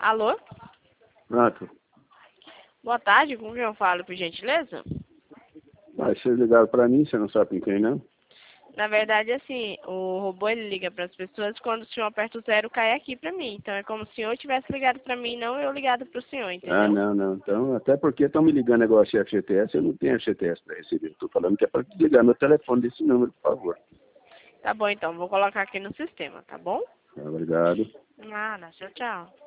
Alô? Pronto. Boa tarde, com quem eu falo, por gentileza? Mas vocês ligaram pra mim, você não sabe com quem, não? Na verdade, assim, o robô ele liga para as pessoas quando o senhor aperta o zero, cai aqui para mim. Então é como se o senhor tivesse ligado para mim, não eu ligado para o senhor, Ah, entendeu? não. Então, até porque estão me ligando agora de FGTS, eu não tenho FGTS para receber. Estou falando que é para desligar meu telefone desse número, por favor. Tá bom, então, vou colocar aqui no sistema, tá bom? Obrigado. Nada, tchau, tchau.